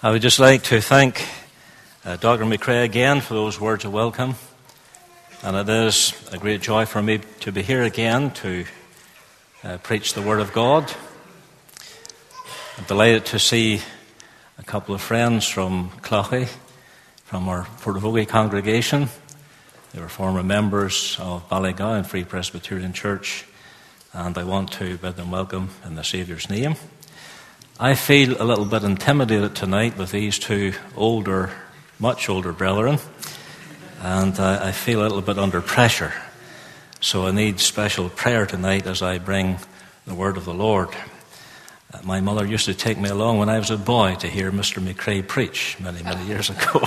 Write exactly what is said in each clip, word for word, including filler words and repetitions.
I would just like to thank uh, Doctor McCrae again for those words of welcome. And it is a great joy for me to be here again to uh, preach the Word of God. I'm delighted to see a couple of friends from Cloughie, from our Portavogie congregation. They were former members of Ballygowan Free Presbyterian Church, and I want to bid them welcome in the Saviour's name. I feel a little bit intimidated tonight with these two older, much older brethren, and uh, I feel a little bit under pressure. So I need special prayer tonight as I bring the word of the Lord. Uh, my mother used to take me along when I was a boy to hear Mister McCrae preach many, many years ago.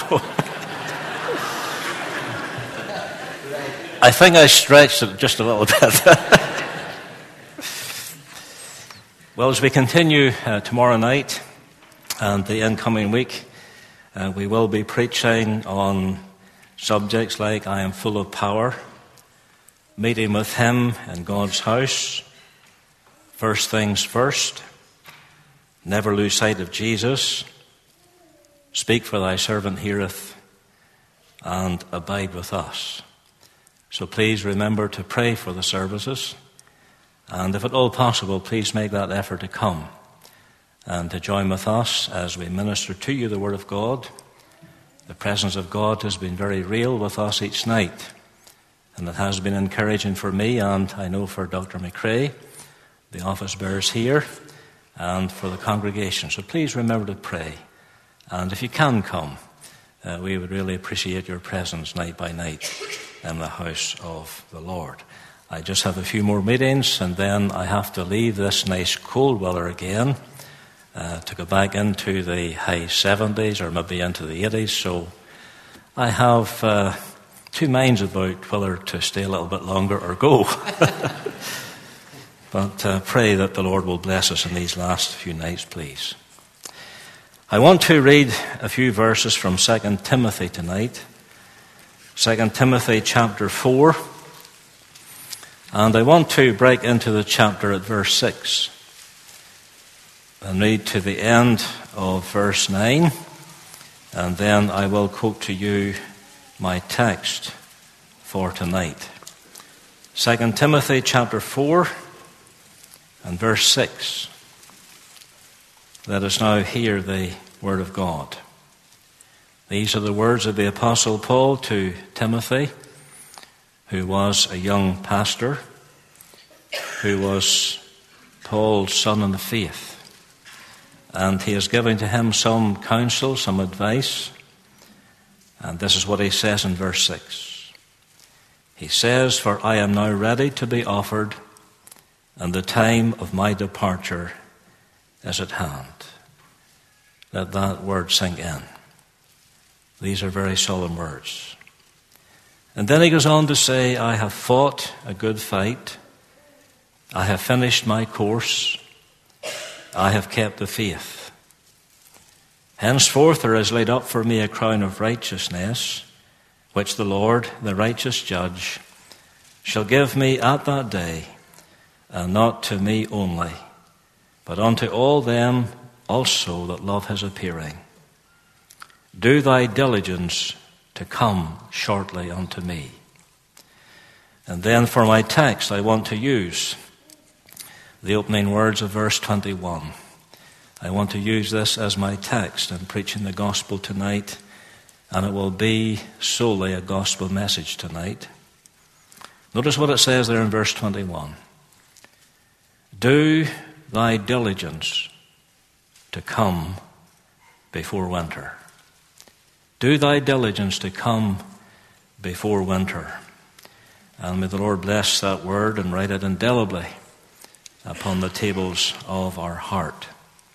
I think I stretched it just a little bit. Well, as we continue uh, tomorrow night and the incoming week, uh, we will be preaching on subjects like I am full of power, meeting with Him in God's house, first things first, never lose sight of Jesus, speak for thy servant heareth, and abide with us. So please remember to pray for the services. And if at all possible, please make that effort to come and to join with us as we minister to you the Word of God. The presence of God has been very real with us each night, and it has been encouraging for me, and I know for Doctor McCrae, the office bearers here, and for the congregation. So please remember to pray. And if you can come, uh, we would really appreciate your presence night by night in the house of the Lord. I just have a few more meetings, and then I have to leave this nice cold weather again uh, to go back into the high seventies or maybe into the eighties. So I have uh, two minds about whether to stay a little bit longer or go. But uh, pray that the Lord will bless us in these last few nights, please. I want to read a few verses from Second Timothy tonight. Second Timothy chapter four. And I want to break into the chapter at verse six and read to the end of verse nine, and then I will quote to you my text for tonight. Second Timothy chapter four and verse six. Let us now hear the word of God. These are the words of the Apostle Paul to Timothy, who was a young pastor, who was Paul's son in the faith. And he is giving to him some counsel, some advice. And this is what he says in verse six. He says, "For I am now ready to be offered, and the time of my departure is at hand." Let that word sink in. These are very solemn words. And then he goes on to say, "I have fought a good fight. I have finished my course. I have kept the faith. Henceforth there is laid up for me a crown of righteousness, which the Lord, the righteous judge, shall give me at that day, and not to me only, but unto all them also that love his appearing. Do thy diligence to come shortly unto me." And then for my text, I want to use the opening words of verse twenty-one. I want to use this as my text in preaching the gospel tonight, and it will be solely a gospel message tonight. Notice what it says there in verse twenty-one. "Do thy diligence to come before winter." Do thy diligence to come before winter. And may the Lord bless that word and write it indelibly upon the tables of our heart.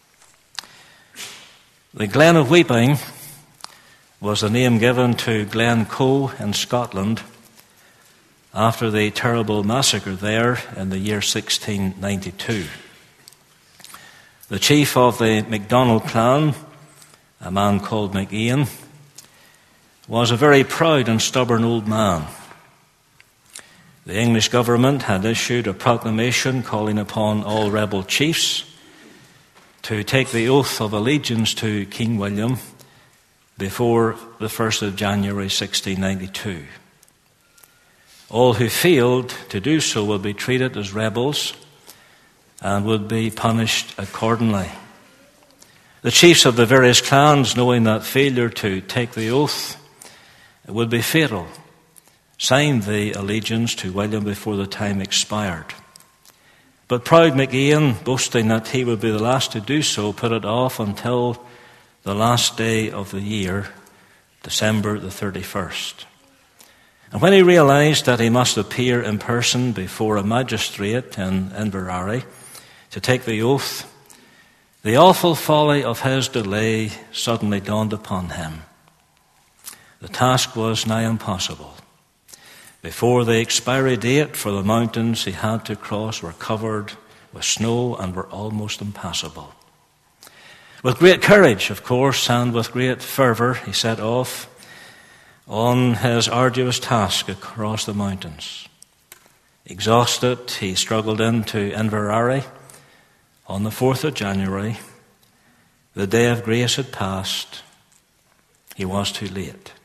The Glen of Weeping was the name given to Glencoe in Scotland after the terrible massacre there in the year sixteen ninety-two. The chief of the MacDonald clan, a man called MacIan, was a very proud and stubborn old man. The English government had issued a proclamation calling upon all rebel chiefs to take the oath of allegiance to King William before the first of January sixteen ninety-two. All who failed to do so would be treated as rebels and would be punished accordingly. The chiefs of the various clans, knowing that failure to take the oath would be fatal, signed the allegiance to William before the time expired. But proud MacIain, boasting that he would be the last to do so, put it off until the last day of the year, December the thirty-first. And when he realized that he must appear in person before a magistrate in Inverary to take the oath, the awful folly of his delay suddenly dawned upon him. The task was nigh impossible. Before the expiry date for the mountains he had to cross were covered with snow and were almost impassable. With great courage, of course, and with great fervour, he set off on his arduous task across the mountains. Exhausted, he struggled into Inverary on the fourth of January. The day of grace had passed. He was too late.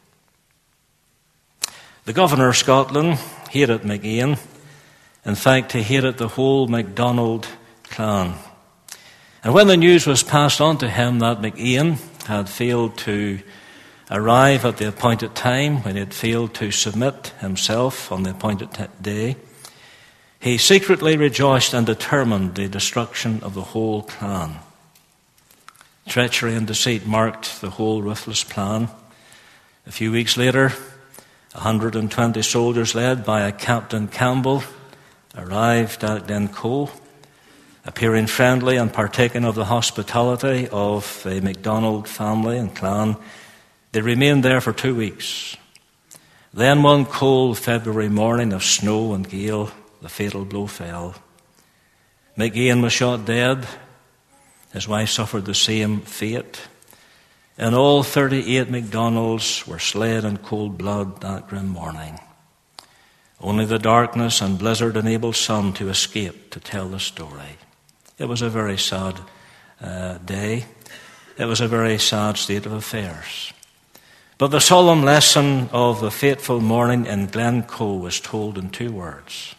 The governor of Scotland hated MacIain. In fact, he hated the whole MacDonald clan. And when the news was passed on to him that MacIain had failed to arrive at the appointed time, when he had failed to submit himself on the appointed t- day, he secretly rejoiced and determined the destruction of the whole clan. Treachery and deceit marked the whole ruthless plan. A few weeks later, one hundred twenty soldiers led by a Captain Campbell arrived at Glencoe, appearing friendly and partaking of the hospitality of the MacDonald family and clan. They remained there for two weeks. Then one cold February morning of snow and gale, the fatal blow fell. MacIain was shot dead. His wife suffered the same fate. And all thirty-eight MacDonalds were slain in cold blood that grim morning. Only the darkness and blizzard enabled some to escape to tell the story. It was a very sad uh, day. It was a very sad state of affairs. But the solemn lesson of the fateful morning in Glencoe was told in two words.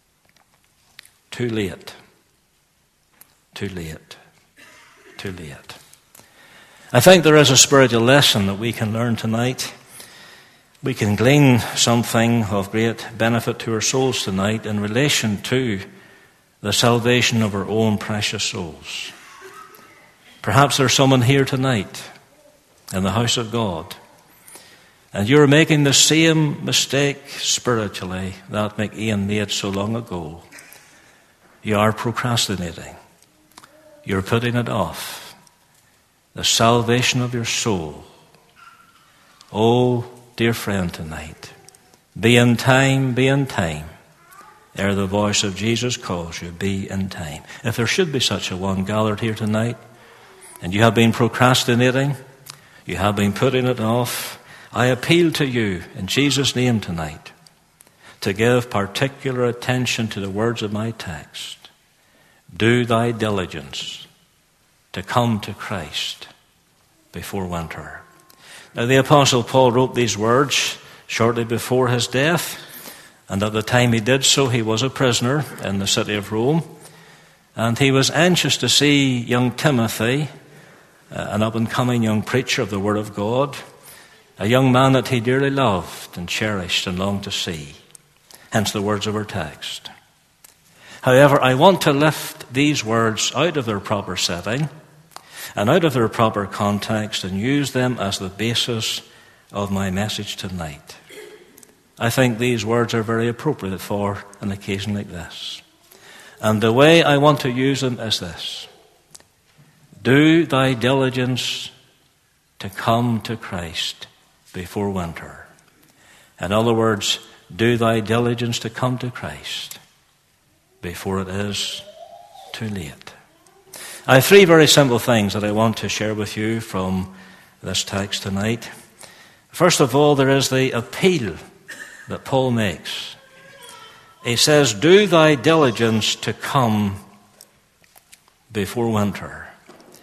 Too late. Too late. Too late. I think there is a spiritual lesson that we can learn tonight. We can glean something of great benefit to our souls tonight in relation to the salvation of our own precious souls. Perhaps there's someone here tonight in the house of God, and you're making the same mistake spiritually that MacIain made so long ago. You are procrastinating. You're putting it off. The salvation of your soul. Oh, dear friend, tonight, be in time, be in time. Ere the voice of Jesus calls you, be in time. If there should be such a one gathered here tonight, and you have been procrastinating, you have been putting it off, I appeal to you in Jesus' name tonight to give particular attention to the words of my text. Do thy diligence to come to Christ before winter. Now, the Apostle Paul wrote these words shortly before his death, and at the time he did so, he was a prisoner in the city of Rome, and he was anxious to see young Timothy, an up-and-coming young preacher of the Word of God, a young man that he dearly loved and cherished and longed to see. Hence the words of our text. However, I want to lift these words out of their proper setting and out of their proper context and use them as the basis of my message tonight. I think these words are very appropriate for an occasion like this. And the way I want to use them is this. Do thy diligence to come to Christ before winter. In other words, do thy diligence to come to Christ before it is too late. I have three very simple things that I want to share with you from this text tonight. First of all, there is the appeal that Paul makes. He says, do thy diligence to come before winter.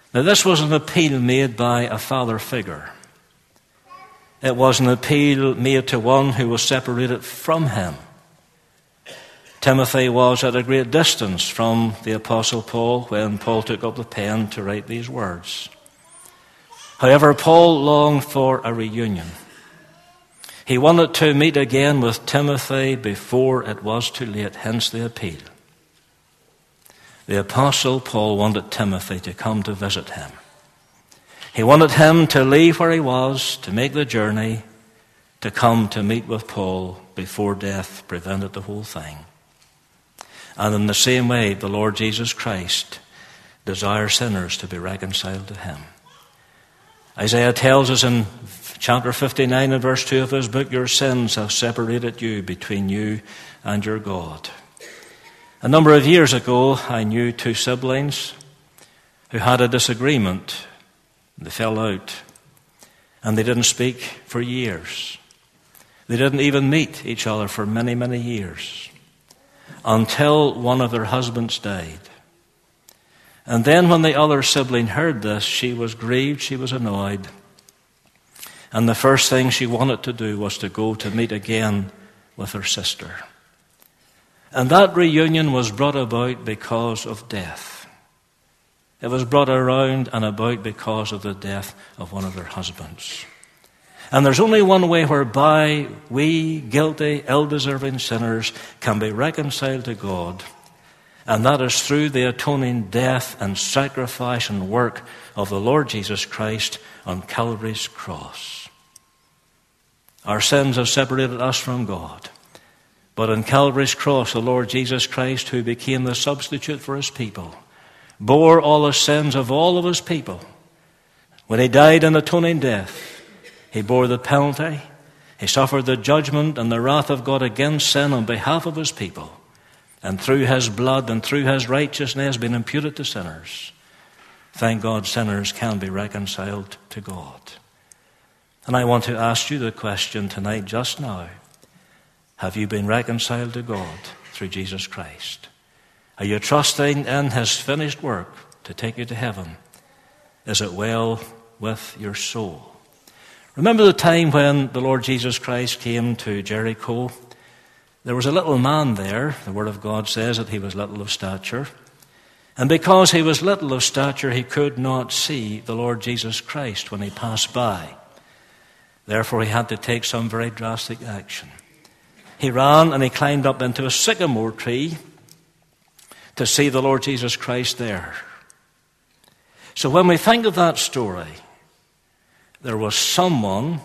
Now, this was an appeal made by a father figure. It was an appeal made to one who was separated from him. Timothy was at a great distance from the Apostle Paul when Paul took up the pen to write these words. However, Paul longed for a reunion. He wanted to meet again with Timothy before it was too late, hence the appeal. The Apostle Paul wanted Timothy to come to visit him. He wanted him to leave where he was, to make the journey, to come to meet with Paul before death prevented the whole thing. And in the same way, the Lord Jesus Christ desires sinners to be reconciled to him. Isaiah tells us in chapter fifty-nine and verse two of his book, your sins have separated you between you and your God. A number of years ago, I knew two siblings who had a disagreement. They fell out, and they didn't speak for years. They didn't even meet each other for many, many years, until one of their husbands died. And then when the other sibling heard this, she was grieved, she was annoyed. And the first thing she wanted to do was to go to meet again with her sister. And that reunion was brought about because of death. It was brought around and about because of the death of one of their husbands. And there's only one way whereby we, guilty, ill-deserving sinners, can be reconciled to God, and that is through the atoning death and sacrifice and work of the Lord Jesus Christ on Calvary's cross. Our sins have separated us from God. But on Calvary's cross, the Lord Jesus Christ, who became the substitute for his people, bore all the sins of all of his people. When he died in atoning death, he bore the penalty. He suffered the judgment and the wrath of God against sin on behalf of his people. And through his blood and through his righteousness been imputed to sinners. Thank God sinners can be reconciled to God. And I want to ask you the question tonight, just now. Have you been reconciled to God through Jesus Christ? Are you trusting in his finished work to take you to heaven? Is it well with your soul? Remember the time when the Lord Jesus Christ came to Jericho? There was a little man there. The Word of God says that he was little of stature. And because he was little of stature, he could not see the Lord Jesus Christ when he passed by. Therefore, he had to take some very drastic action. He ran and he climbed up into a sycamore tree to see the Lord Jesus Christ there. So when we think of that story, there was someone,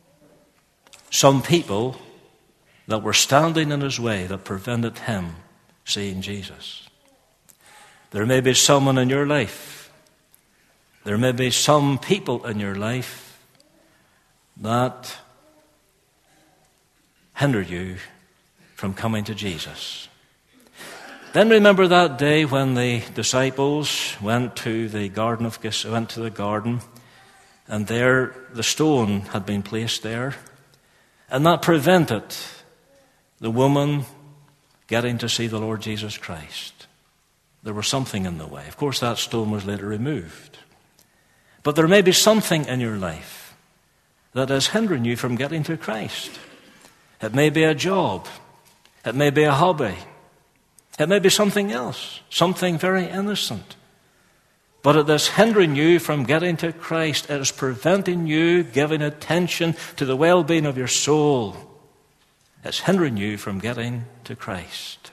some people that were standing in his way that prevented him seeing Jesus. There may be someone in your life, there may be some people in your life that hinder you from coming to Jesus. Then remember that day when the disciples went to the garden of went to the garden, and there the stone had been placed there, and that prevented the woman getting to see the Lord Jesus Christ. There was something in the way. Of course, that stone was later removed. But there may be something in your life that is hindering you from getting to Christ. It may be a job. It may be a hobby. It may be something else, something very innocent. But it is hindering you from getting to Christ. It is preventing you giving attention to the well-being of your soul. It's hindering you from getting to Christ.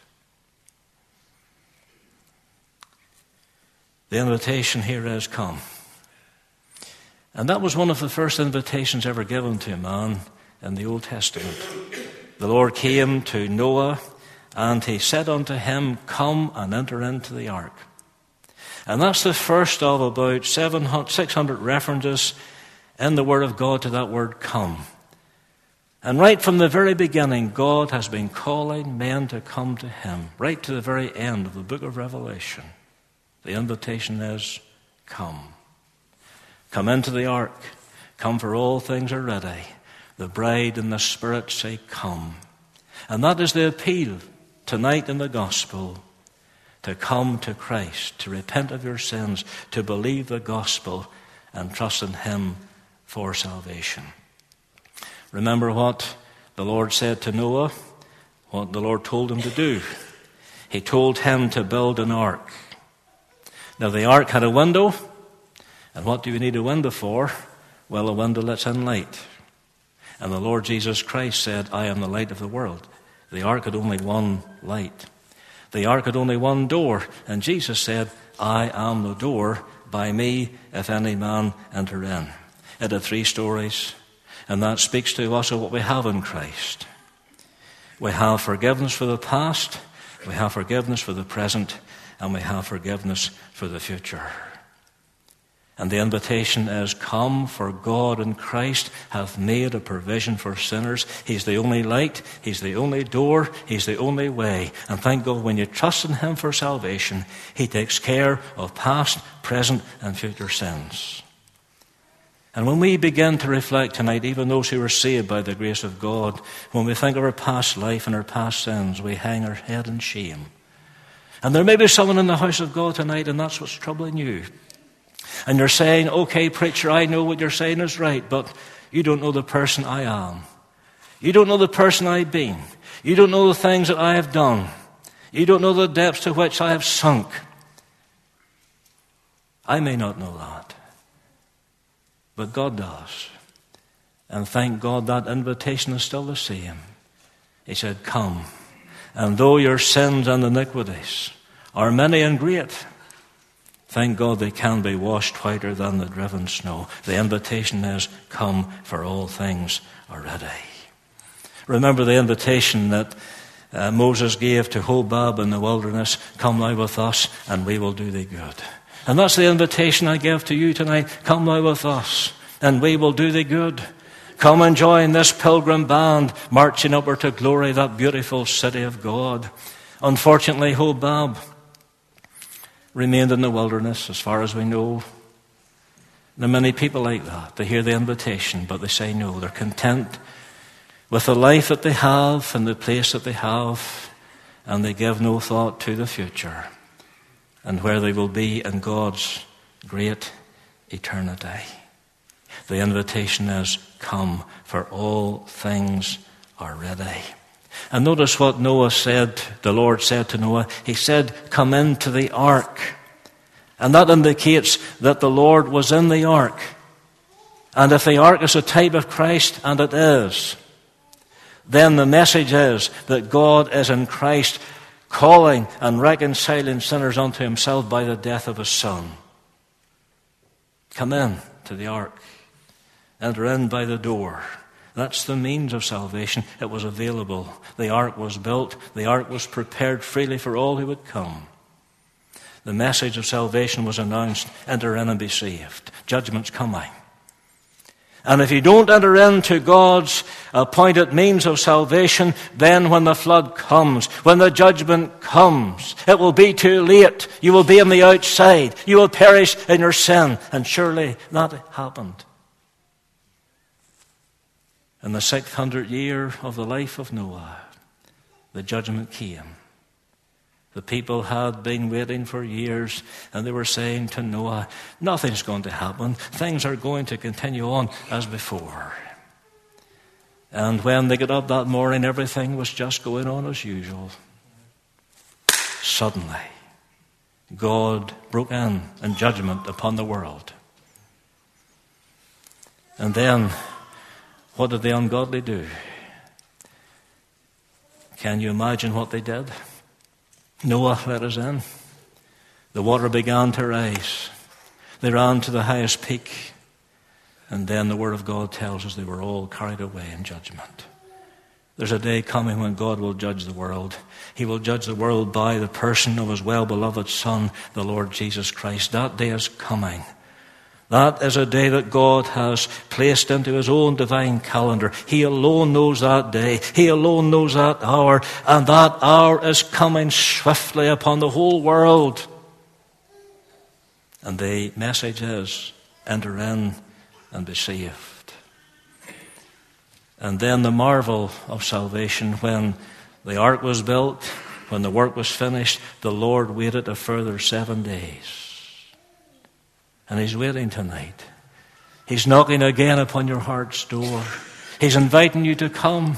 The invitation here is come. And that was one of the first invitations ever given to a man in the Old Testament. The Lord came to Noah and he said unto him, come and enter into the ark. And that's the first of about six hundred references in the Word of God to that word come. And right from the very beginning, God has been calling men to come to him. Right to the very end of the book of Revelation, the invitation is come. Come into the ark. Come, for all things are ready. The bride and the Spirit say come. And that is the appeal tonight in the gospel, to come to Christ, to repent of your sins, to believe the gospel, and trust in him for salvation. Remember what the Lord said to Noah, what the Lord told him to do. He told him to build an ark. Now the ark had a window, and what do you need a window for? Well, a window lets in light. And the Lord Jesus Christ said, I am the light of the world. The ark had only one light. The ark had only one door. And Jesus said, I am the door. By me, if any man enter in. It had three stories. And that speaks to us of what we have in Christ. We have forgiveness for the past. We have forgiveness for the present. And we have forgiveness for the future. And the invitation is, come, for God in Christ hath made a provision for sinners. He's the only light. He's the only door. He's the only way. And thank God, when you trust in him for salvation, he takes care of past, present, and future sins. And when we begin to reflect tonight, even those who are saved by the grace of God, when we think of our past life and our past sins, we hang our head in shame. And there may be someone in the house of God tonight, and that's what's troubling you. And you're saying, okay, preacher, I know what you're saying is right, but you don't know the person I am. You don't know the person I've been. You don't know the things that I have done. You don't know the depths to which I have sunk. I may not know that, but God does. And thank God that invitation is still the same. He said, come. And though your sins and iniquities are many and great, thank God they can be washed whiter than the driven snow. The invitation is, come, for all things are ready. Remember the invitation that uh, Moses gave to Hobab in the wilderness, come thou with us, and we will do thee good. And that's the invitation I give to you tonight. Come thou with us, and we will do thee good. Come and join this pilgrim band marching upward to glory, that beautiful city of God. Unfortunately, Hobab remained in the wilderness, as far as we know. There are many people like that. They hear the invitation, but they say no. They're content with the life that they have and the place that they have, and they give no thought to the future and where they will be in God's great eternity. The invitation is, come, for all things are ready. And notice what Noah said, the Lord said to Noah. He said, come into the ark. And that indicates that the Lord was in the ark. And if the ark is a type of Christ, and it is, then the message is that God is in Christ, calling and reconciling sinners unto himself by the death of his Son. Come in to the ark. Enter in by the door. That's the means of salvation. It was available. The ark was built. The ark was prepared freely for all who would come. The message of salvation was announced. Enter in and be saved. Judgment's coming. And if you don't enter into God's appointed means of salvation, then when the flood comes, when the judgment comes, it will be too late. You will be on the outside. You will perish in your sin. And surely that happened. In the sixth hundred year of the life of Noah, the judgment came. The people had been waiting for years, and they were saying to Noah, nothing's going to happen. Things are going to continue on as before. And when they got up that morning, everything was just going on as usual. Suddenly, God broke in in judgment upon the world. And then, what did the ungodly do? Can you imagine what they did? Noah let us in. The water began to rise. They ran to the highest peak. And then the Word of God tells us they were all carried away in judgment. There's a day coming when God will judge the world. He will judge the world by the person of his well-beloved Son, the Lord Jesus Christ. That day is coming. That is a day that God has placed into his own divine calendar. He alone knows that day. He alone knows that hour. And that hour is coming swiftly upon the whole world. And the message is, enter in and be saved. And then the marvel of salvation, when the ark was built, when the work was finished, the Lord waited a further seven days. And he's waiting tonight. He's knocking again upon your heart's door. He's inviting you to come.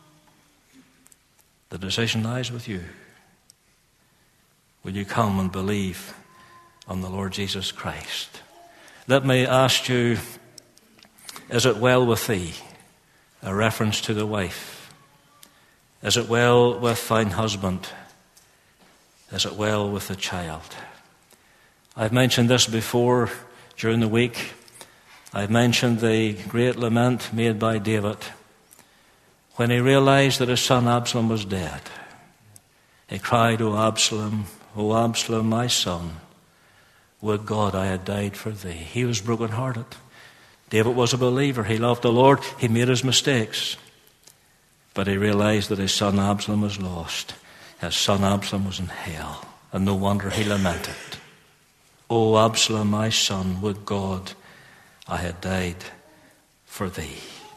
The decision lies with you. Will you come and believe on the Lord Jesus Christ? Let me ask you, is it well with thee? A reference to the wife. Is it well with thine husband? Is it well with the child? I've mentioned this before during the week. I've mentioned the great lament made by David when he realized that his son Absalom was dead. He cried, O Absalom, O Absalom, my son, would God I had died for thee. He was brokenhearted. David was a believer. He loved the Lord. He made his mistakes. But he realized that his son Absalom was lost. His son Absalom was in hell. And no wonder he lamented. O Absalom, my son, would God I had died for thee.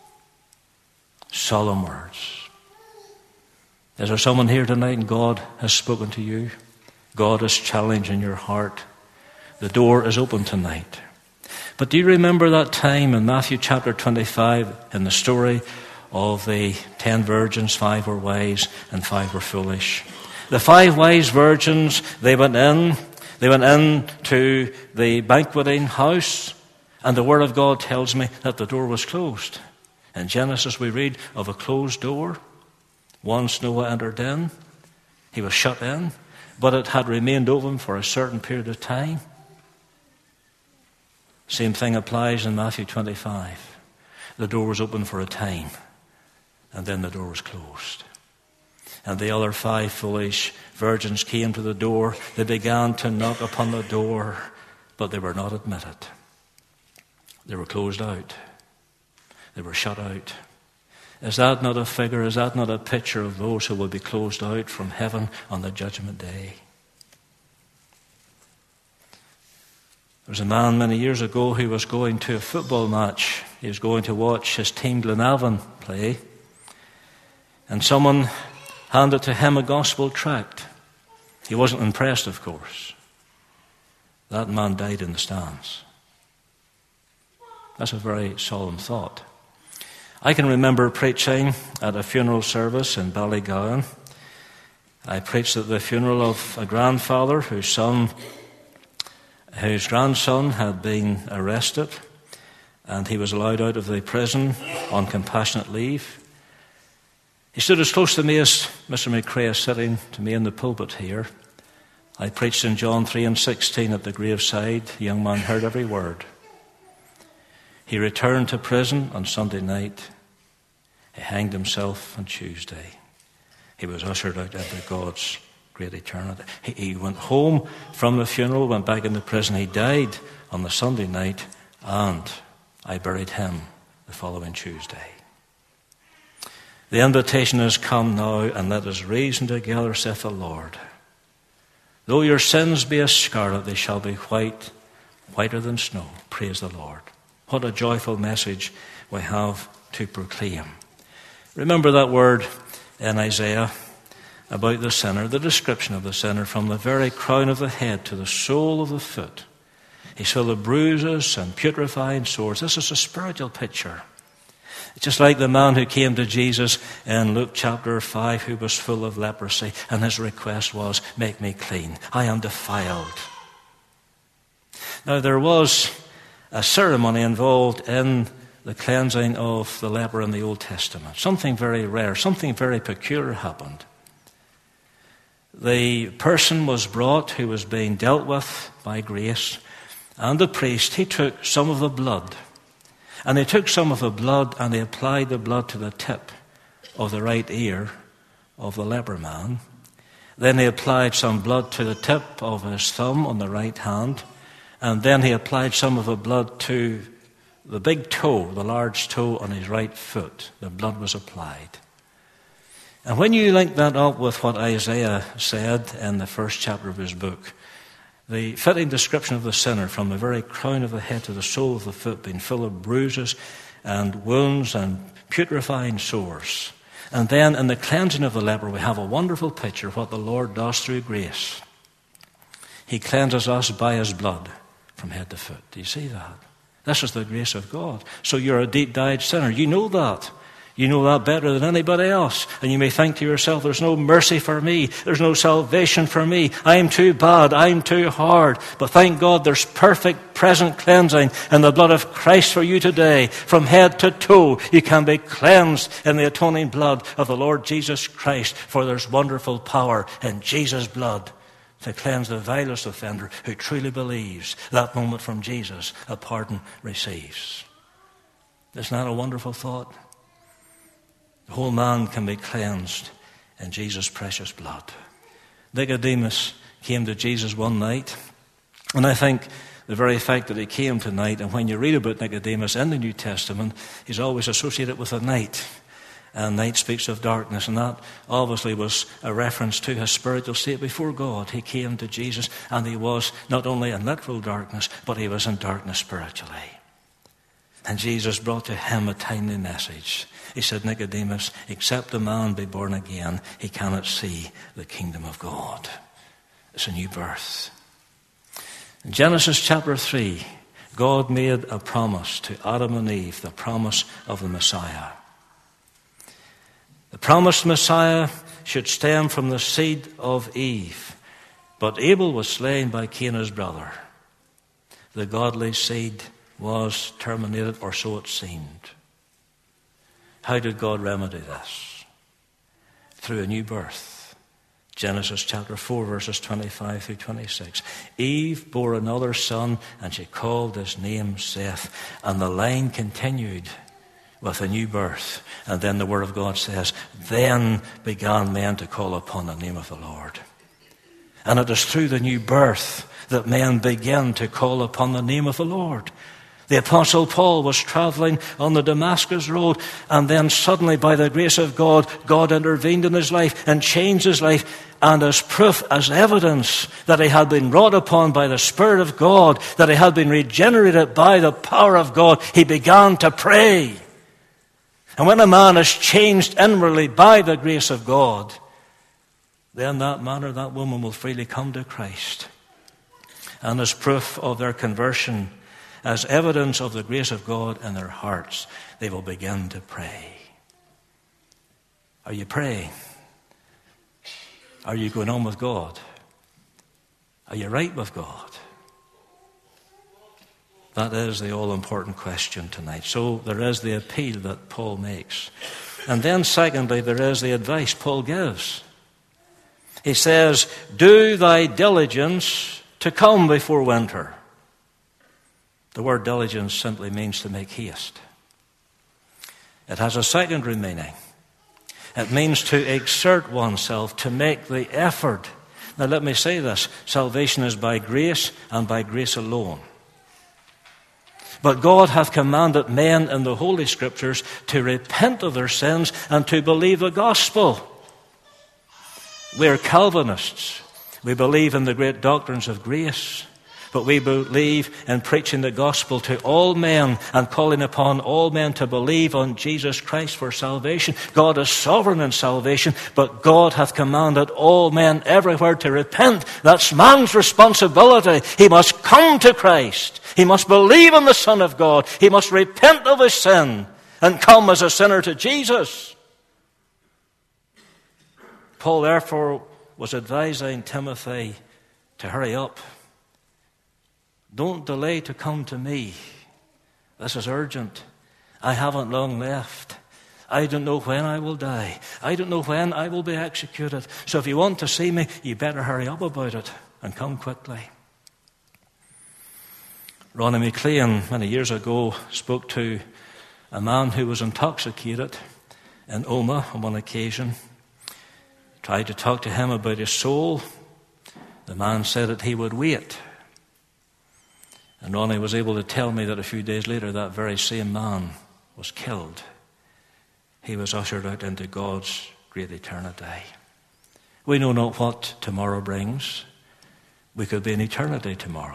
Solemn words. Is there someone here tonight and God has spoken to you? God is challenging your heart. The door is open tonight. But do you remember that time in Matthew chapter twenty-five in the story of the ten virgins? Five were wise and five were foolish. The five wise virgins, they went in, they went in to the banqueting house, and the Word of God tells me that the door was closed. In Genesis we read of a closed door. Once Noah entered in, he was shut in, but it had remained open for a certain period of time. Same thing applies in Matthew twenty-five. The door was open for a time, and then the door was closed. And the other five foolish virgins came to the door. They began to knock upon the door, but they were not admitted. They were closed out. They were shut out. Is that not a figure, is that not a picture of those who will be closed out from heaven on the judgment day? There was a man many years ago who was going to a football match. He was going to watch his team Glenavon play. And someone handed to him a gospel tract. He wasn't impressed, of course. That man died in the stands. That's a very solemn thought. I can remember preaching at a funeral service in Ballygowan. I preached at the funeral of a grandfather whose son, whose grandson had been arrested, and he was allowed out of the prison on compassionate leave. He stood as close to me as Mister McCrae is sitting to me in the pulpit here. I preached in John three and sixteen at the graveside. The young man heard every word. He returned to prison on Sunday night. He hanged himself on Tuesday. He was ushered out into God's great eternity. He, he went home from the funeral, went back into prison. He died on the Sunday night, and I buried him the following Tuesday. The invitation has come now, and let us reason together, saith the Lord. Though your sins be as scarlet, they shall be white, whiter than snow. Praise the Lord. What a joyful message we have to proclaim. Remember that word in Isaiah about the sinner, the description of the sinner, from the very crown of the head to the sole of the foot. He's full of bruises and putrefying sores. This is a spiritual picture. It's just like the man who came to Jesus in Luke chapter five, who was full of leprosy, and his request was, make me clean. I am defiled. Now there was a ceremony involved in the cleansing of the leper in the Old Testament. Something very rare, something very peculiar happened. The person was brought who was being dealt with by grace, and the priest, he took some of the blood. And he took some of the blood and he applied the blood to the tip of the right ear of the leper man. Then he applied some blood to the tip of his thumb on the right hand. And then he applied some of the blood to the big toe, the large toe on his right foot. The blood was applied. And when you link that up with what Isaiah said in the first chapter of his book, the fitting description of the sinner from the very crown of the head to the sole of the foot being full of bruises and wounds and putrefying sores. And then in the cleansing of the leper, we have a wonderful picture of what the Lord does through grace. He cleanses us by his blood from head to foot. Do you see that? This is the grace of God. So you're a deep-dyed sinner. You know that. You know that better than anybody else. And you may think to yourself, there's no mercy for me. There's no salvation for me. I'm too bad. I'm too hard. But thank God there's perfect present cleansing in the blood of Christ for you today. From head to toe, you can be cleansed in the atoning blood of the Lord Jesus Christ. For there's wonderful power in Jesus' blood to cleanse the vilest offender who truly believes that moment from Jesus a pardon receives. Isn't that a wonderful thought? The whole man can be cleansed in Jesus' precious blood. Nicodemus came to Jesus one night, and I think the very fact that he came tonight, and when you read about Nicodemus in the New Testament, he's always associated with a night. And night speaks of darkness, and that obviously was a reference to his spiritual state before God. He came to Jesus, and he was not only in literal darkness, but he was in darkness spiritually. And Jesus brought to him a timely message. He said, Nicodemus, except a man be born again, he cannot see the kingdom of God. It's a new birth. In Genesis chapter three, God made a promise to Adam and Eve, the promise of the Messiah. The promised Messiah should stem from the seed of Eve. But Abel was slain by Cain, his brother. The godly seed was terminated, or so it seemed. How did God remedy this? Through a new birth. Genesis chapter four, verses twenty-five through twenty-six. Eve bore another son, and she called his name Seth. And the line continued with a new birth. And then the Word of God says, then began men to call upon the name of the Lord. And it is through the new birth that men begin to call upon the name of the Lord. The Apostle Paul was traveling on the Damascus road, and then suddenly, by the grace of God, God intervened in his life and changed his life. And as proof, as evidence that he had been wrought upon by the Spirit of God, that he had been regenerated by the power of God, he began to pray. And when a man is changed inwardly by the grace of God, then that man or that woman will freely come to Christ. And as proof of their conversion, as evidence of the grace of God in their hearts, they will begin to pray. Are you praying? Are you going on with God? Are you right with God? That is the all-important question tonight. So there is the appeal that Paul makes. And then secondly, there is the advice Paul gives. He says, do thy diligence to come before winter. The word diligence simply means to make haste. It has a secondary meaning. It means to exert oneself, to make the effort. Now let me say this. Salvation is by grace and by grace alone. But God hath commanded men in the Holy Scriptures to repent of their sins and to believe the gospel. We are Calvinists. We believe in the great doctrines of grace. But we believe in preaching the gospel to all men and calling upon all men to believe on Jesus Christ for salvation. God is sovereign in salvation, but God hath commanded all men everywhere to repent. That's man's responsibility. He must come to Christ. He must believe in the Son of God. He must repent of his sin and come as a sinner to Jesus. Paul therefore was advising Timothy to hurry up. Don't delay to come to me. This is urgent. I haven't long left. I don't know when I will die. I don't know when I will be executed. So if you want to see me, you better hurry up about it and come quickly. Ronnie McLean, many years ago, spoke to a man who was intoxicated in Omagh on one occasion. Tried to talk to him about his soul. The man said that he would wait. And Ronnie was able to tell me that a few days later, that very same man was killed. He was ushered out into God's great eternity. We know not what tomorrow brings. We could be in eternity tomorrow.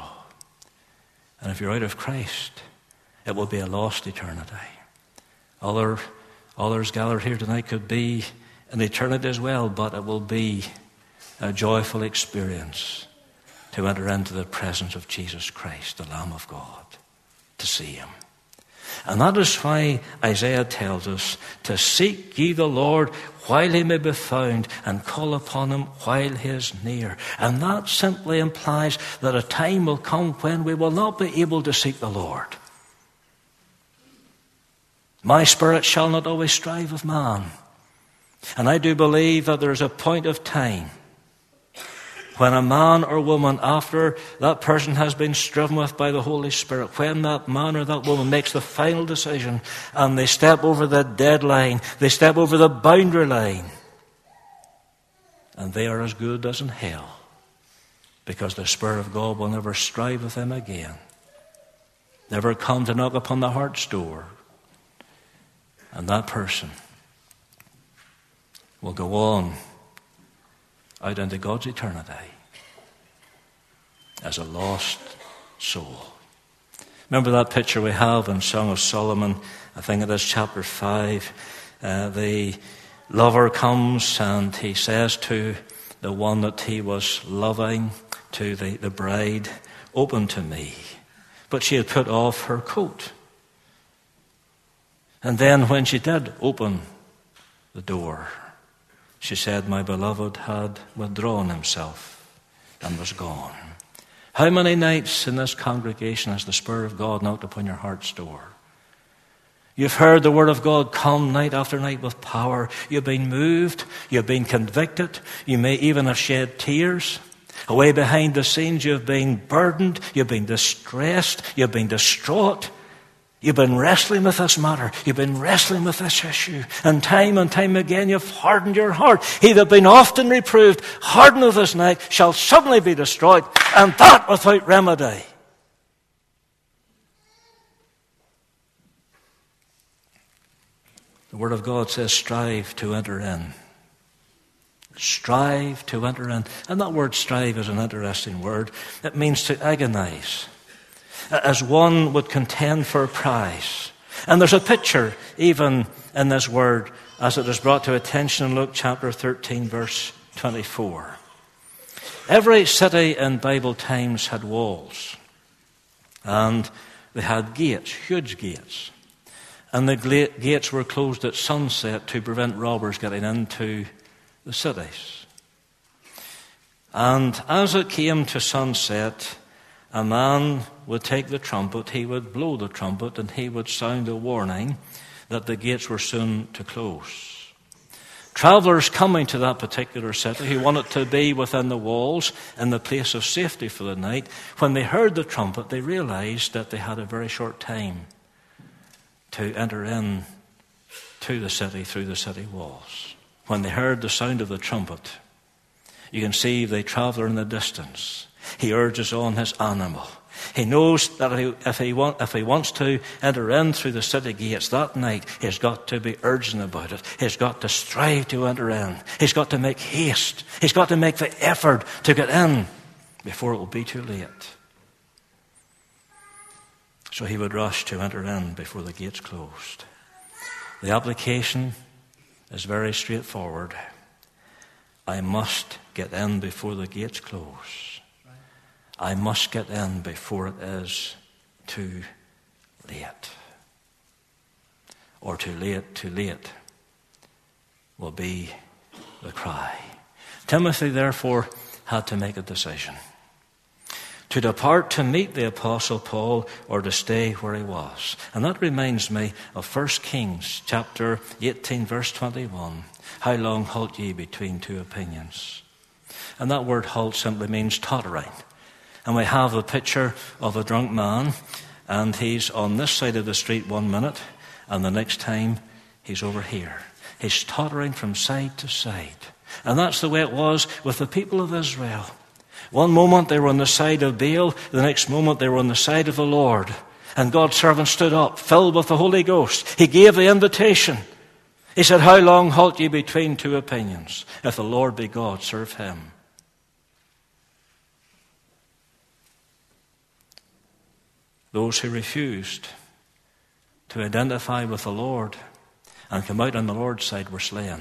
And if you're out of Christ, it will be a lost eternity. Other Others gathered here tonight could be in eternity as well, but it will be a joyful experience to enter into the presence of Jesus Christ, the Lamb of God, to see him. And that is why Isaiah tells us to seek ye the Lord while he may be found, and call upon him while he is near. And that simply implies that a time will come when we will not be able to seek the Lord. My spirit shall not always strive with man. And I do believe that there is a point of time when a man or woman, after that person has been striven with by the Holy Spirit, when that man or that woman makes the final decision and they step over the deadline, they step over the boundary line, and they are as good as in hell, because the Spirit of God will never strive with them again, never come to knock upon the heart's door, and that person will go on out into God's eternity as a lost soul. Remember that picture we have in Song of Solomon, I think it is chapter five. Uh, the lover comes and he says to the one that he was loving, to the, the bride, "Open to me." But she had put off her coat. And then when she did open the door, she said, "My beloved had withdrawn himself and was gone." How many nights in this congregation has the Spirit of God knocked upon your heart's door? You've heard the Word of God come night after night with power. You've been moved. You've been convicted. You may even have shed tears. Away behind the scenes, you've been burdened. You've been distressed. You've been distraught. You've been wrestling with this matter. You've been wrestling with this issue. And time and time again you've hardened your heart. He that been often reproved, hardeneth his neck, shall suddenly be destroyed, and that without remedy. The Word of God says, strive to enter in. Strive to enter in. And that word strive is an interesting word. It means to agonize, as one would contend for a prize. And there's a picture even in this word as it is brought to attention in Luke chapter thirteen, verse twenty-four. Every city in Bible times had walls, and they had gates, huge gates. And the gates were closed at sunset to prevent robbers getting into the cities. And as it came to sunset, a man would take the trumpet, he would blow the trumpet, and he would sound a warning that the gates were soon to close. Travelers coming to that particular city who wanted to be within the walls in the place of safety for the night, when they heard the trumpet, they realized that they had a very short time to enter in to the city through the city walls. When they heard the sound of the trumpet, you can see the traveler in the distance. He urges on his animal. He knows that if he, if, he want, if he wants to enter in through the city gates that night, he's got to be urgent about it. He's got to strive to enter in. He's got to make haste. He's got to make the effort to get in before it will be too late. So he would rush to enter in before the gates closed. The application is very straightforward. I must get in before the gates close. I must get in before it is too late. Or too late, too late will be the cry. Timothy, therefore, had to make a decision. To depart to meet the Apostle Paul, or to stay where he was. And that reminds me of First Kings chapter eighteen, verse twenty-one. How long halt ye between two opinions? And that word halt simply means tottering. And we have a picture of a drunk man, and he's on this side of the street one minute, and the next time he's over here. He's tottering from side to side. And that's the way it was with the people of Israel. One moment they were on the side of Baal, the next moment they were on the side of the Lord. And God's servant stood up, filled with the Holy Ghost. He gave the invitation. He said, how long halt ye between two opinions? If the Lord be God, serve him. Those who refused to identify with the Lord and come out on the Lord's side were slain.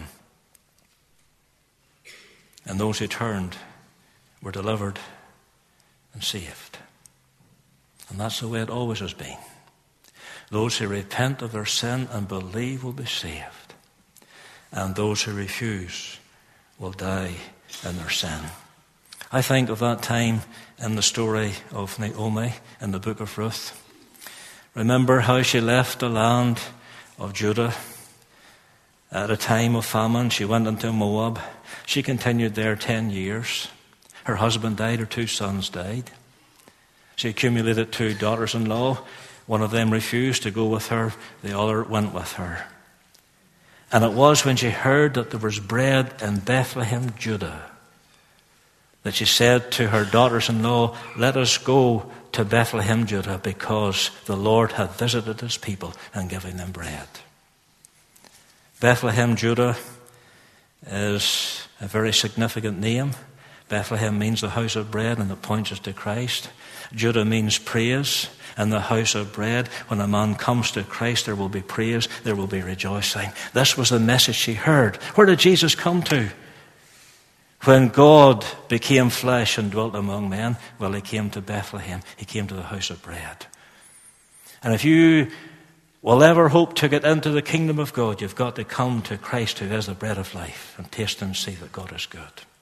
And those who turned were delivered and saved. And that's the way it always has been. Those who repent of their sin and believe will be saved. And those who refuse will die in their sin. I think of that time in the story of Naomi in the book of Ruth. Remember how she left the land of Judah at a time of famine. She went into Moab. She continued there ten years. Her husband died, her two sons died. She accumulated two daughters-in-law. One of them refused to go with her. The other went with her. And it was when she heard that there was bread in Bethlehem, Judah, that she said to her daughters-in-law, let us go to Bethlehem, Judah, because the Lord hath visited his people and given them bread. Bethlehem, Judah is a very significant name. Bethlehem means the house of bread, and it points us to Christ. Judah means praise, and the house of bread. When a man comes to Christ, there will be praise, there will be rejoicing. This was the message she heard. Where did Jesus come to? When God became flesh and dwelt among men, well, he came to Bethlehem. He came to the house of bread. And if you will ever hope to get into the kingdom of God, you've got to come to Christ, who is the bread of life, and taste and see that God is good.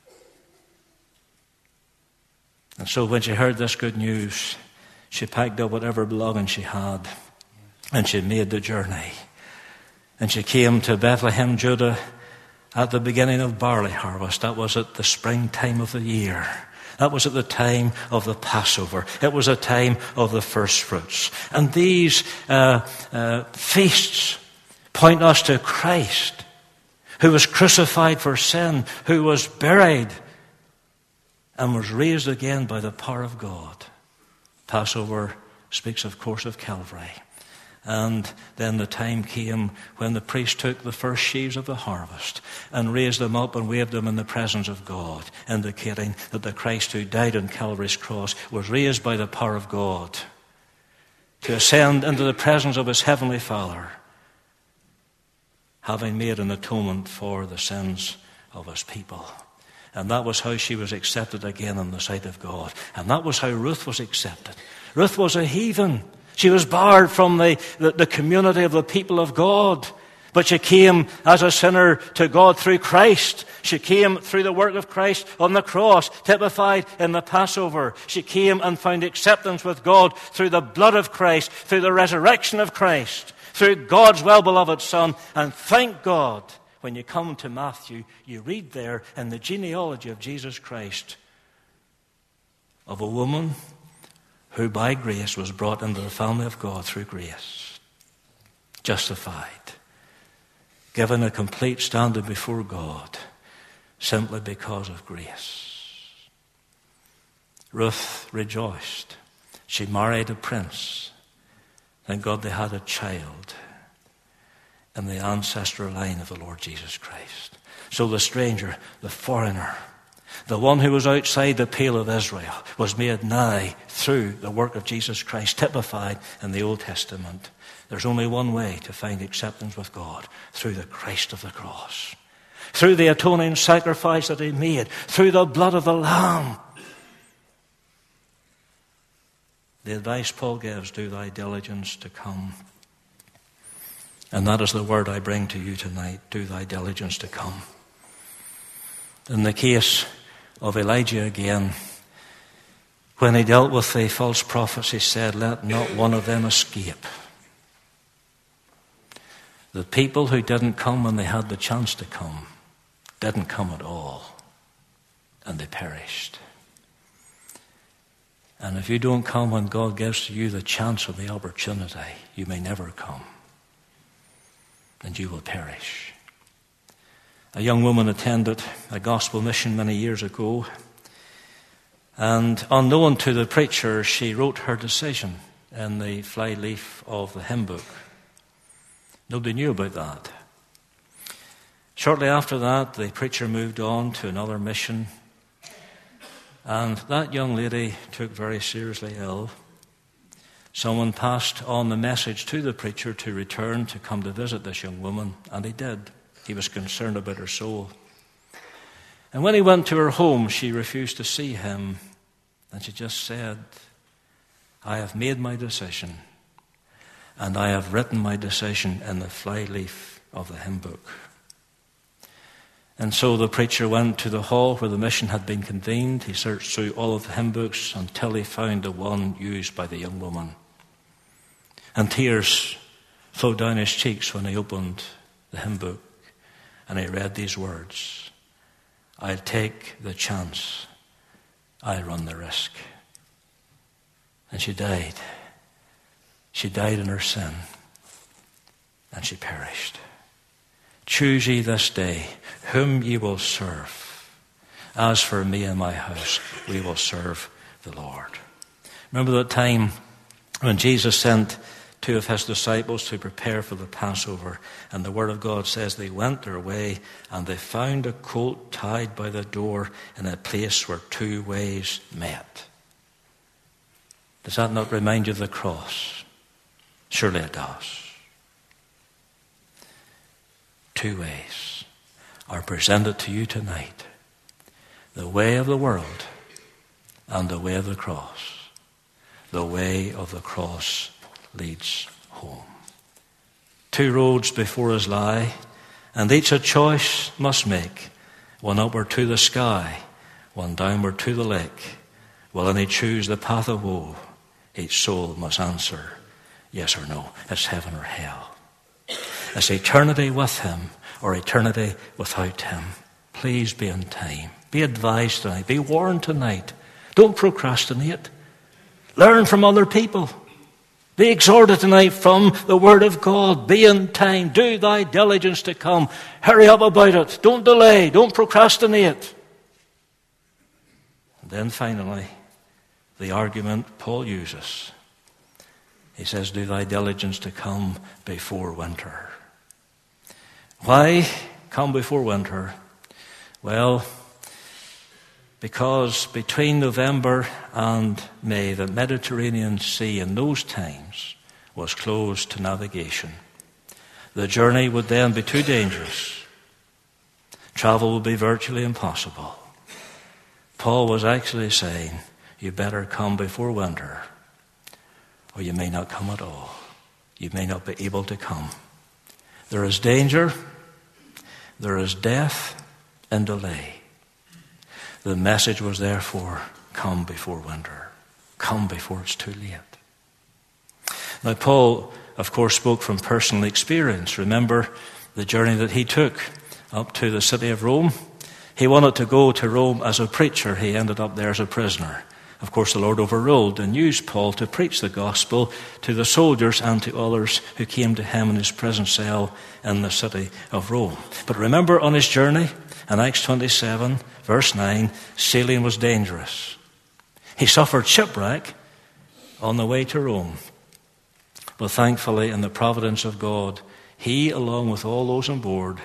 And so when she heard this good news, she packed up whatever belongings she had, and she made the journey. And she came to Bethlehem, Judah, at the beginning of barley harvest. That was at the springtime of the year. That was at the time of the Passover. It was a time of the first fruits. And these uh, uh, feasts point us to Christ, who was crucified for sin, who was buried, and was raised again by the power of God. Passover speaks, of course, of Calvary. And then the time came when the priest took the first sheaves of the harvest and raised them up and waved them in the presence of God, indicating that the Christ who died on Calvary's cross was raised by the power of God to ascend into the presence of his heavenly Father, having made an atonement for the sins of his people. And that was how she was accepted again in the sight of God. And that was how Ruth was accepted. Ruth was a heathen. She was barred from the, the, the community of the people of God. But she came as a sinner to God through Christ. She came through the work of Christ on the cross, typified in the Passover. She came and found acceptance with God through the blood of Christ, through the resurrection of Christ, through God's well-beloved Son. And thank God, when you come to Matthew, you read there in the genealogy of Jesus Christ of a woman who by grace was brought into the family of God through grace, justified, given a complete standing before God simply because of grace. Ruth rejoiced. She married a prince. Thank God they had a child in the ancestral line of the Lord Jesus Christ. So the stranger, the foreigner, the one who was outside the pale of Israel, was made nigh through the work of Jesus Christ, typified in the Old Testament. There's only one way to find acceptance with God, through the Christ of the cross, through the atoning sacrifice that he made, through the blood of the Lamb. The advice Paul gives, do thy diligence to come. And that is the word I bring to you tonight, do thy diligence to come. In the case of Elijah again, when he dealt with the false prophets, he said, let not one of them escape. The people who didn't come when they had the chance to come didn't come at all, and they perished. And if you don't come when God gives to you the chance or the opportunity, you may never come, and you will perish. A young woman attended a gospel mission many years ago, and unknown to the preacher, she wrote her decision in the flyleaf of the hymn book. Nobody knew about that. Shortly after that, the preacher moved on to another mission, and that young lady took very seriously ill, someone passed on the message to the preacher to return to come to visit this young woman, and he did. He was concerned about her soul. And when he went to her home, she refused to see him, and she just said, I have made my decision, and I have written my decision in the flyleaf of the hymn book. And so the preacher went to the hall where the mission had been convened. He searched through all of the hymn books until he found the one used by the young woman. And tears flowed down his cheeks when he opened the hymn book and he read these words, I'll take the chance, I'll run the risk. And she died. She died in her sin, and she perished. Choose ye this day whom ye will serve. As for me and my house, we will serve the Lord. Remember that time when Jesus sent two of his disciples to prepare for the Passover, and the Word of God says they went their way and they found a colt tied by the door in a place where two ways met. Does that not remind you of the cross? Surely it does. Two ways are presented to you tonight. The way of the world and the way of the cross. The way of the cross leads home. Two roads before us lie, and each a choice must make. One upward to the sky, one downward to the lake. Will any choose the path of woe? Each soul must answer yes or no. It's heaven or hell. It's eternity with him or eternity without him. Please be in time. Be advised tonight. Be warned tonight. Don't procrastinate. Learn from other people. Be exhorted tonight from the Word of God. Be in time. Do thy diligence to come. Hurry up about it. Don't delay. Don't procrastinate. And then finally, the argument Paul uses. He says, do thy diligence to come before winter. Why come before winter? Well, because between November and May, the Mediterranean Sea in those times was closed to navigation. The journey would then be too dangerous. Travel would be virtually impossible. Paul was actually saying, you better come before winter, or you may not come at all. You may not be able to come. There is danger, there is death and delay. The message was therefore, come before winter. Come before it's too late. Now Paul, of course, spoke from personal experience. Remember the journey that he took up to the city of Rome. He wanted to go to Rome as a preacher. He ended up there as a prisoner. Of course, the Lord overruled and used Paul to preach the gospel to the soldiers and to others who came to him in his prison cell in the city of Rome. But remember on his journey, in Acts twenty-seven, verse nine, sailing was dangerous. He suffered shipwreck on the way to Rome. But thankfully, in the providence of God, he, along with all those on board,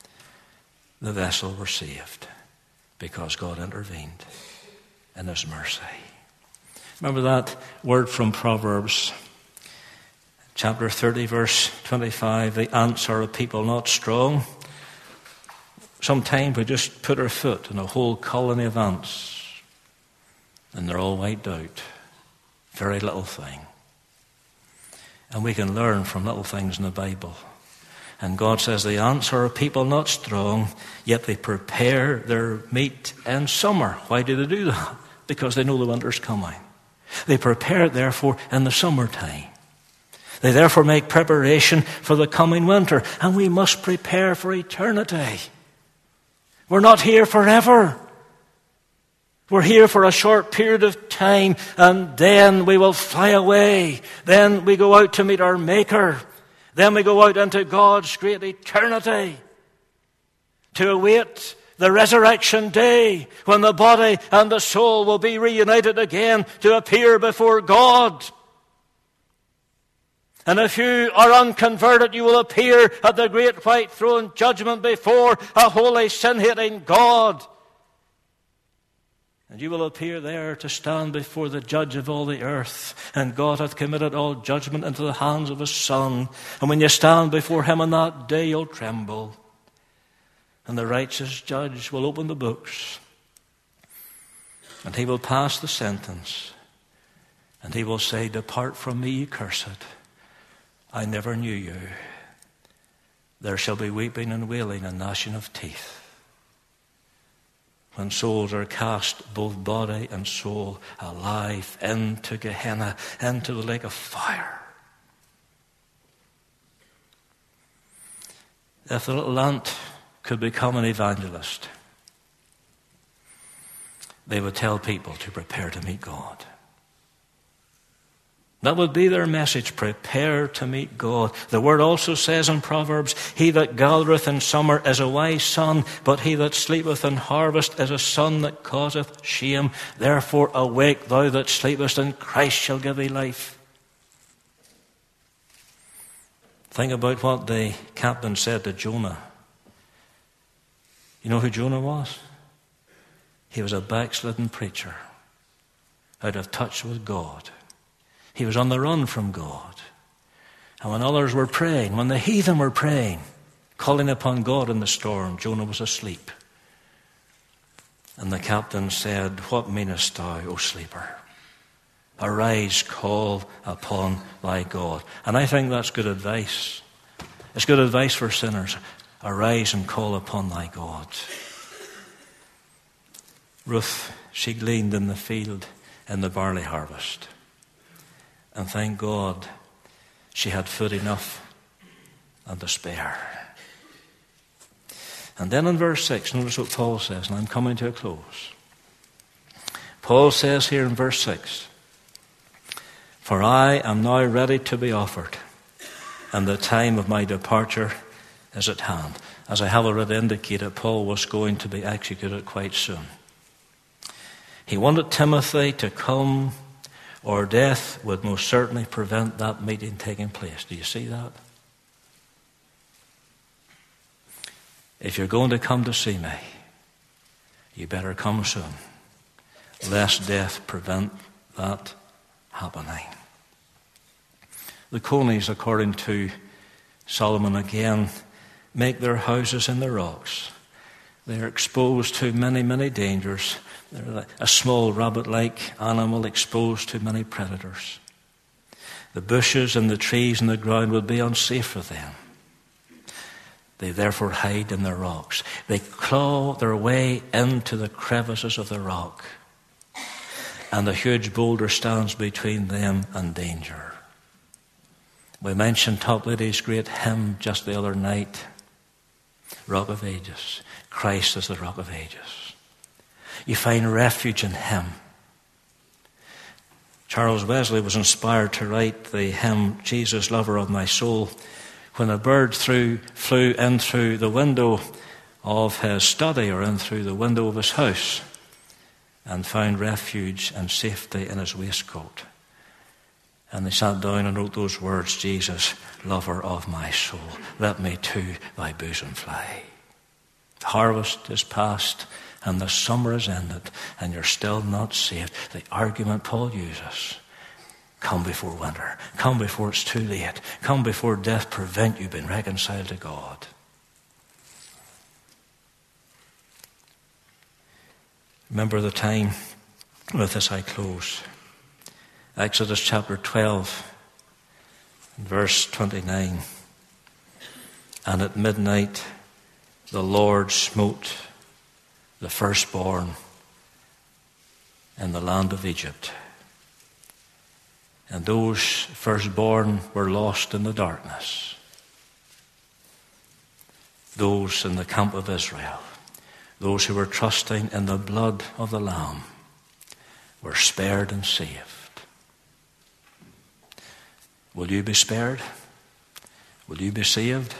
the vessel were saved because God intervened in his mercy. Remember that word from Proverbs, chapter thirty, verse twenty-five, the ants are a people not strong. Sometimes we just put our foot in a whole colony of ants and they're all wiped out. Very little thing. And we can learn from little things in the Bible. And God says the ants are a people not strong, yet they prepare their meat in summer. Why do they do that? Because they know the winter's coming. They prepare it, therefore, in the summertime. They therefore make preparation for the coming winter. And we must prepare for eternity. We're not here forever. We're here for a short period of time, and then we will fly away. Then we go out to meet our Maker. Then we go out into God's great eternity to await the resurrection day when the body and the soul will be reunited again to appear before God. And if you are unconverted, you will appear at the great white throne judgment before a holy sin-hating God. And you will appear there to stand before the judge of all the earth. And God hath committed all judgment into the hands of his Son. And when you stand before him on that day, you'll tremble. And the righteous judge will open the books. And he will pass the sentence. And he will say, depart from me, ye cursed. I never knew you. There shall be weeping and wailing and gnashing of teeth, when souls are cast, both body and soul, alive into Gehenna, into the lake of fire. If the little ant could become an evangelist, they would tell people to prepare to meet God. That would be their message, prepare to meet God. The word also says in Proverbs, he that gathereth in summer is a wise son, but he that sleepeth in harvest is a son that causeth shame. Therefore awake, thou that sleepest, and Christ shall give thee life. Think about what the captain said to Jonah. You know who Jonah was? He was a backslidden preacher, out of touch with God. He was on the run from God. And when others were praying, when the heathen were praying, calling upon God in the storm, Jonah was asleep. And the captain said, what meanest thou, O sleeper? Arise, call upon thy God. And I think that's good advice. It's good advice for sinners. Arise and call upon thy God. Ruth, she gleaned in the field in the barley harvest. And thank God she had food enough and to spare. And then in verse six, notice what Paul says, and I'm coming to a close. Paul says here in verse six, for I am now ready to be offered, and the time of my departure is at hand. As I have already indicated, Paul was going to be executed quite soon. He wanted Timothy to come, or death would most certainly prevent that meeting taking place. Do you see that? If you're going to come to see me, you better come soon, lest death prevent that happening. The conies, according to Solomon again, make their houses in the rocks. They are exposed to many, many dangers. They're a small rabbit-like animal exposed to many predators. The bushes and the trees and the ground would be unsafe for them. They therefore hide in the rocks. They claw their way into the crevices of the rock. And a huge boulder stands between them and danger. We mentioned Toplady's great hymn just the other night. Rock of Ages. Christ is the Rock of Ages. You find refuge in him. Charles Wesley was inspired to write the hymn, Jesus, Lover of My Soul, when a bird threw, flew in through the window of his study or in through the window of his house and found refuge and safety in his waistcoat. And they sat down and wrote those words, Jesus, Lover of my soul, let me to thy bosom fly. The harvest is past and the summer is ended and you're still not saved. The argument Paul uses, come before winter, come before it's too late, come before death prevent you being reconciled to God. Remember the time, with this I close. Exodus chapter twelve, verse twenty-nine. And at midnight the Lord smote the firstborn in the land of Egypt. And those firstborn were lost in the darkness. Those in the camp of Israel, those who were trusting in the blood of the Lamb, were spared and saved. Will you be spared? Will you be saved?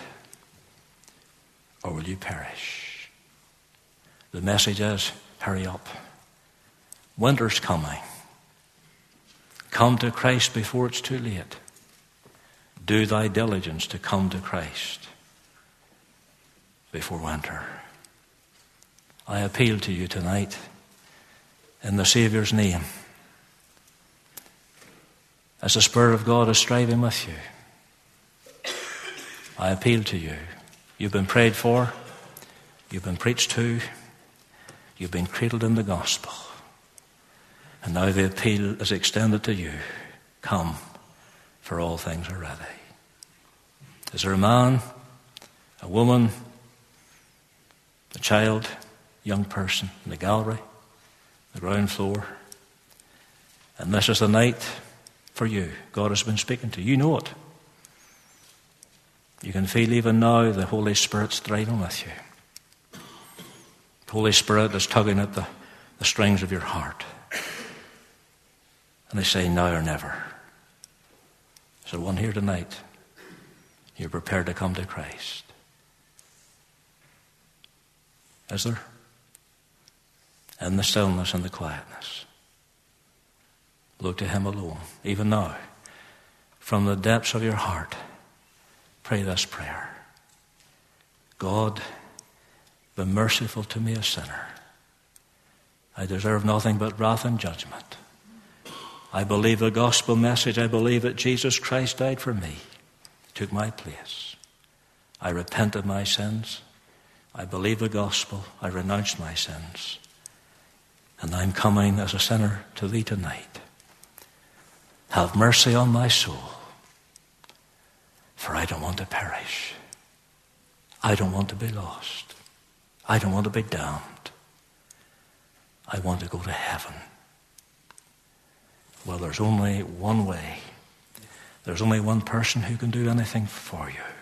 Or will you perish? The message is, hurry up. Winter's coming. Come to Christ before it's too late. Do thy diligence to come to Christ before winter. I appeal to you tonight. in the Saviour's name, as the Spirit of God is striving with you, I appeal to you. You've been prayed for. You've been preached to. You've been cradled in the gospel. And now the appeal is extended to you. Come, for all things are ready. Is there a man, a woman, a child, young person in the gallery, the ground floor? And this is the night for you. God has been speaking to you. You know it. You can feel even now the Holy Spirit striving with you. The Holy Spirit is tugging at the, the strings of your heart. And they say, now or never. Is there one here tonight? You're prepared to come to Christ? Is there? In the stillness and the quietness, look to him alone. Even now, from the depths of your heart, pray this prayer. God, be merciful to me, a sinner. I deserve nothing but wrath and judgment. I believe the gospel message. I believe that Jesus Christ died for me, took my place. I repent of my sins. I believe the gospel. I renounce my sins. And I'm coming as a sinner to thee tonight. Have mercy on my soul, for I don't want to perish. I don't want to be lost. I don't want to be damned. I want to go to heaven. Well, there's only one way. There's only one person who can do anything for you.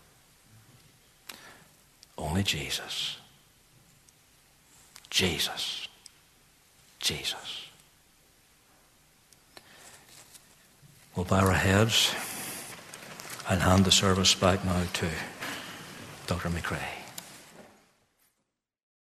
Only Jesus. Jesus. Jesus. We'll bow our heads. I'll hand the service back now to Doctor McRae.